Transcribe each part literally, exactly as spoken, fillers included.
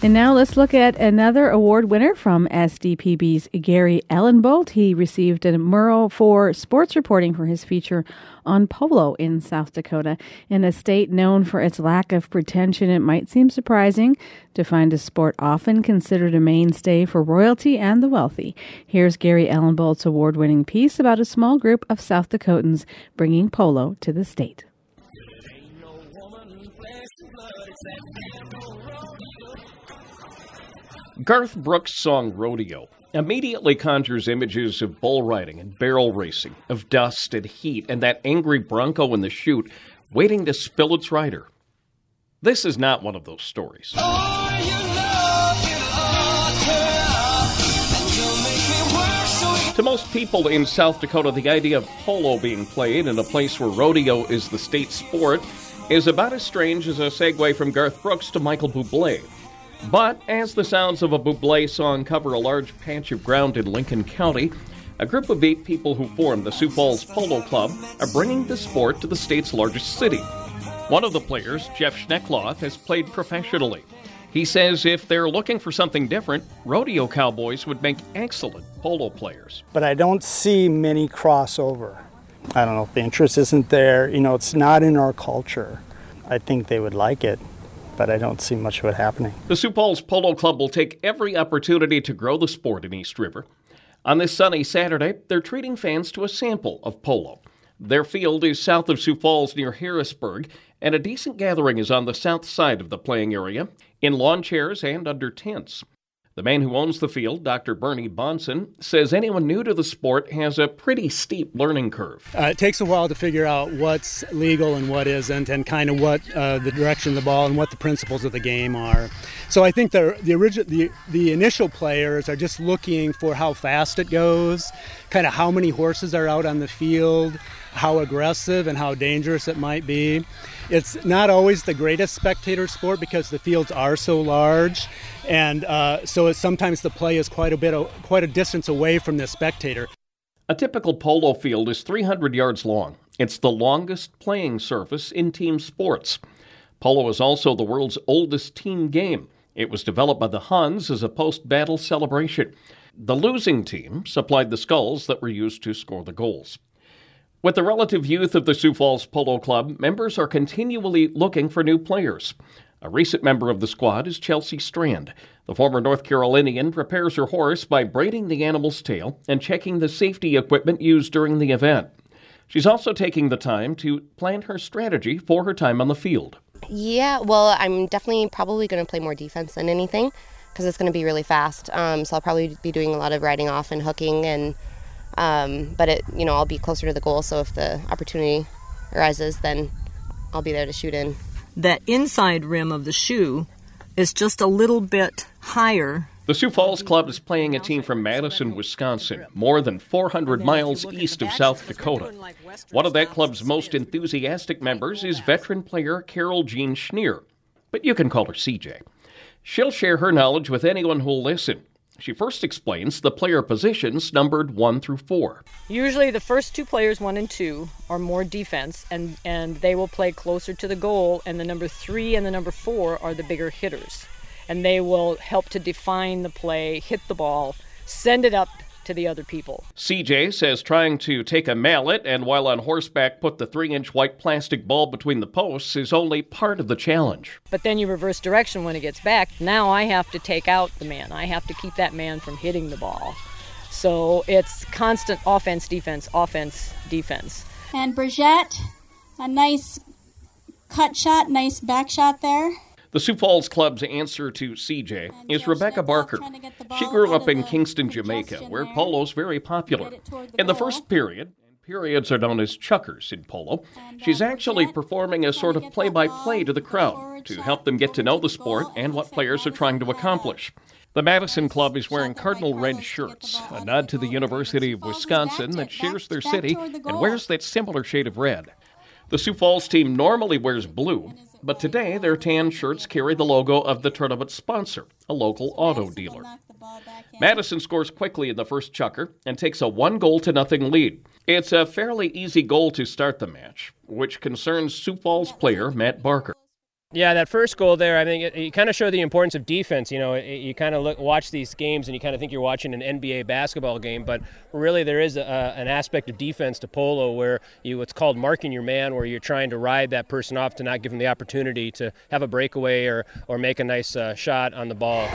And now let's look at another award winner from S D P B's Gary Ellenbolt. He received a Murrow for sports reporting for his feature on polo in South Dakota. In a state known for its lack of pretension, it might seem surprising to find a sport often considered a mainstay for royalty and the wealthy. Here's Gary Ellenbolt's award-winning piece about a small group of South Dakotans bringing polo to the state. Garth Brooks' song Rodeo immediately conjures images of bull riding and barrel racing, of dust and heat, and that angry bronco in the chute waiting to spill its rider. This is not one of those stories. To most people in South Dakota, the idea of polo being played in a place where rodeo is the state sport is about as strange as a segue from Garth Brooks to Michael Bublé. But as the sounds of a Bublé song cover a large patch of ground in Lincoln County, a group of eight people who formed the Sioux Falls Polo Club are bringing the sport to the state's largest city. One of the players, Jeff Schneckloth, has played professionally. He says if they're looking for something different, rodeo cowboys would make excellent polo players. But I don't see many crossover. I don't know if the interest isn't there. You know, it's not in our culture. I think they would like it, but I don't see much of it happening. The Sioux Falls Polo Club will take every opportunity to grow the sport in East River. On this sunny Saturday, they're treating fans to a sample of polo. Their field is south of Sioux Falls near Harrisburg, and a decent gathering is on the south side of the playing area, in lawn chairs and under tents. The man who owns the field, Doctor Bernie Bonson, says anyone new to the sport has a pretty steep learning curve. Uh, it takes a while to figure out what's legal and what isn't, and kind of what uh, the direction of the ball and what the principles of the game are. So I think the the, origi- the the initial players are just looking for how fast it goes, kind of how many horses are out on the field, how aggressive and how dangerous it might be. It's not always the greatest spectator sport because the fields are so large, and uh, so it's, sometimes the play is quite a bit, of, quite a distance away from the spectator. A typical polo field is three hundred yards long. It's the longest playing surface in team sports. Polo is also the world's oldest team game. It was developed by the Huns as a post-battle celebration. The losing team supplied the skulls that were used to score the goals. With the relative youth of the Sioux Falls Polo Club, members are continually looking for new players. A recent member of the squad is Chelsea Strand. The former North Carolinian prepares her horse by braiding the animal's tail and checking the safety equipment used during the event. She's also taking the time to plan her strategy for her time on the field. Yeah, well, I'm definitely probably going to play more defense than anything because it's going to be really fast. Um, so I'll probably be doing a lot of riding off and hooking and Um, but it, you know, I'll be closer to the goal, so if the opportunity arises, then I'll be there to shoot in. That inside rim of the shoe is just a little bit higher. The Sioux Falls Club is playing a team from Madison, Wisconsin, more than four hundred miles east of South Dakota. One of that club's most enthusiastic members is veteran player Carol Jean Schneer, but you can call her C J. She'll share her knowledge with anyone who'll listen. She first explains the player positions numbered one through four. Usually the first two players, one and two, are more defense, and, and they will play closer to the goal, and the number three and the number four are the bigger hitters. And they will help to define the play, hit the ball, send it up to the other people. C J says trying to take a mallet and while on horseback put the three-inch white plastic ball between the posts is only part of the challenge. But then you reverse direction when it gets back. Now I have to take out the man. I have to keep that man from hitting the ball. So it's constant offense, defense, offense, defense. And Brigitte, a nice cut shot, nice back shot there. The Sioux Falls Club's answer to C J is Rebecca Barker. She grew up in Kingston, Jamaica, where polo's very popular. In the first period, periods are known as chukkers in polo, she's actually performing a sort of play-by-play to the crowd to help them get to know the sport and what players are trying to accomplish. The Madison Club is wearing cardinal red shirts, a nod to the University of Wisconsin that shares their city and wears that similar shade of red. The Sioux Falls team normally wears blue, but today their tan shirts carry the logo of the tournament sponsor, a local auto dealer. Madison scores quickly in the first chukker and takes a one goal to nothing lead. It's a fairly easy goal to start the match, which concerns Sioux Falls player Matt Barker. Yeah, that first goal there, I think it, it kind of showed the importance of defense. You know, it, you kind of look, watch these games and you kind of think you're watching an N B A basketball game, but really there is a, an aspect of defense to polo where you what's called marking your man, where you're trying to ride that person off to not give them the opportunity to have a breakaway or, or make a nice uh, shot on the ball.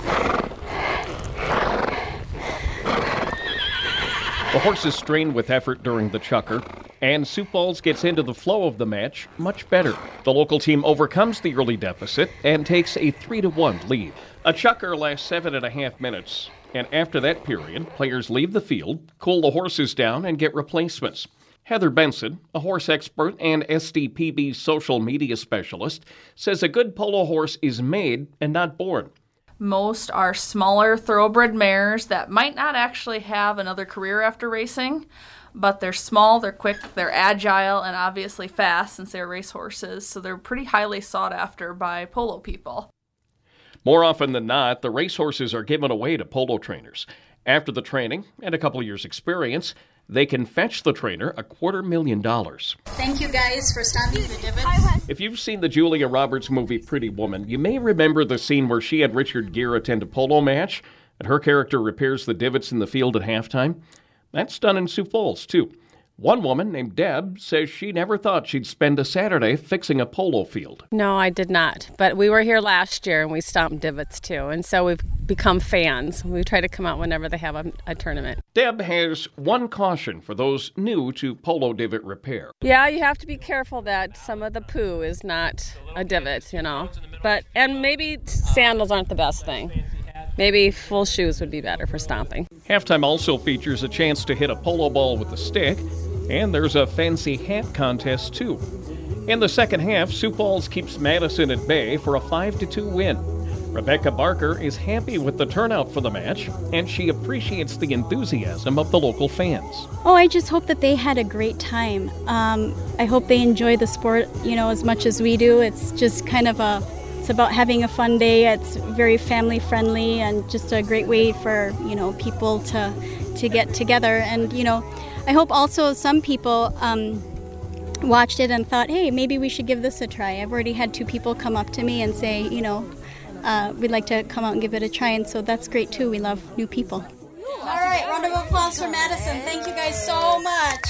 The horses strained with effort during the chukker, and Sioux Falls gets into the flow of the match much better. The local team overcomes the early deficit and takes a three to one lead. A chukker lasts seven and a half minutes, and after that period, players leave the field, cool the horses down, and get replacements. Heather Benson, a horse expert and S D P B's social media specialist, says a good polo horse is made and not born. Most are smaller thoroughbred mares that might not actually have another career after racing, but they're small, they're quick, they're agile, and obviously fast since they're racehorses, so they're pretty highly sought after by polo people. More often than not, the racehorses are given away to polo trainers. After the training and a couple of years' experience, they can fetch the trainer a quarter million dollars. Thank you guys for stopping the divot. If you've seen the Julia Roberts movie Pretty Woman, you may remember the scene where she and Richard Gere attend a polo match, and her character repairs the divots in the field at halftime. That's done in Sioux Falls, too. One woman named Deb says she never thought she'd spend a Saturday fixing a polo field. No, I did not. But we were here last year and we stomped divots too. And so we've become fans. We try to come out whenever they have a, a tournament. Deb has one caution for those new to polo divot repair. Yeah, you have to be careful that some of the poo is not a divot, you know. But and maybe sandals aren't the best thing. Maybe full shoes would be better for stomping. Halftime also features a chance to hit a polo ball with a stick, and there's a fancy hat contest, too. In the second half, Sioux Falls keeps Madison at bay for a five to two win. Rebecca Barker is happy with the turnout for the match, and she appreciates the enthusiasm of the local fans. Oh, I just hope that they had a great time. Um, I hope they enjoy the sport, you know, as much as we do. It's just kind of a It's about having a fun day. It's very family friendly and just a great way for, you know, people to to get together. And, you know, I hope also some people um, watched it and thought, hey, maybe we should give this a try. I've already had two people come up to me and say, you know, uh, we'd like to come out and give it a try. And so that's great too. We love new people. All right, round of applause for Madison. Thank you guys so much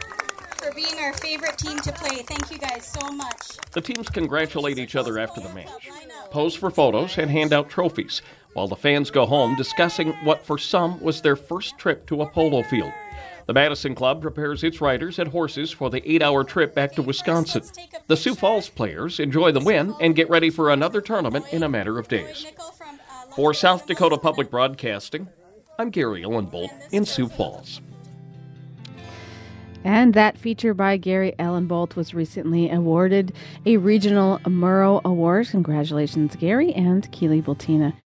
for being our favorite team to play. Thank you guys so much. The teams congratulate each other after the match, pose for photos, and hand out trophies, while the fans go home discussing what for some was their first trip to a polo field. The Madison Club prepares its riders and horses for the eight-hour trip back to Wisconsin. The Sioux Falls players enjoy the win and get ready for another tournament in a matter of days. For South Dakota Public Broadcasting, I'm Gary Ellenbolt in Sioux Falls. And that feature by Gary Ellenbolt was recently awarded a Regional Murrow Award. Congratulations, Gary and Keely Bultina.